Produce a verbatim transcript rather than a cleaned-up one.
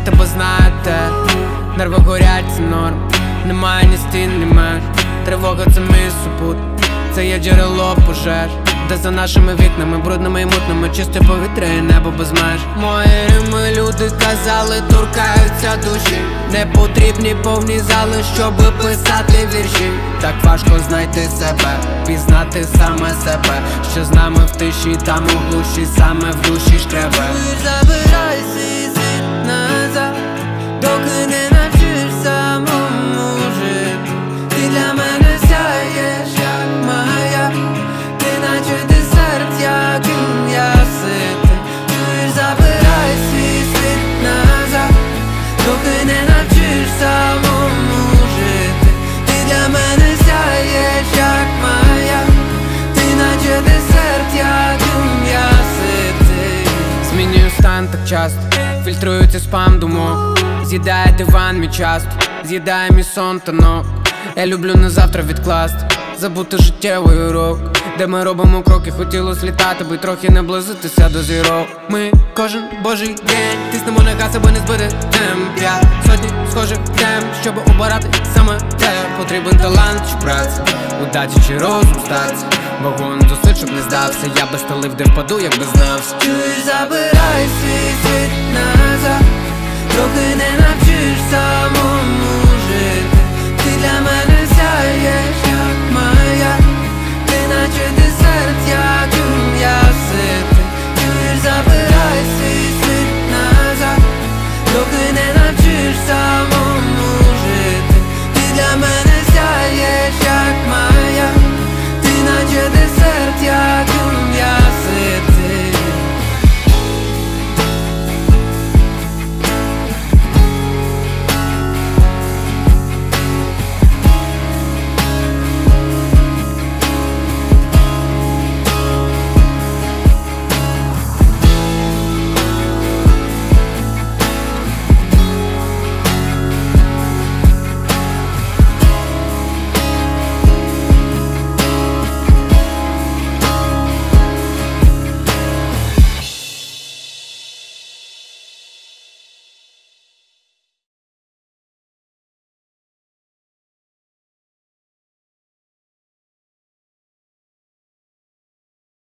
тебе знаєте. Нерви горять, це норм. Немає ні стін, ні меж. Тривога це мій супут, це є джерело пожеж. Де за нашими вікнами, брудними і мутними, чисте повітря і небо без меж. Мої рими, люди казали, торкаються душі. Не потрібні повні зали, щоби писати вірші. Так важко знайти себе, пізнати саме себе. Що з нами в тиші, там у глуші, саме в душі шкребе. Забирай свій світ назад, доки не навчиш самому жити. Ти для мене сяєш, як моя. Ти наче десерт, яким я ситий. Чуєш, забирай свій світ назад, доки не навчиш самому жити. Ти для мене сяєш, як моя. Ти наче десерт, яким я ситий. Змінюю стан так часто, фільтрується спам думок. З'їдає диван мій часто, з'їдає мій сон та ног. Я люблю на завтра відкласти, забути життєвий урок. Де ми робимо кроки, хотілось літати, би трохи наблизитися до зірок. Ми кожен божий день тиснемо на газ, аби не збити темп. Я сотні схожих тем, щоб обирати саме те. Потрібен талант чи праця, удачі чи розум статься. Вагон зусиль, щоб не здався. Я би стелив, де впаду, як би знався. Чуєш, забирай свій світ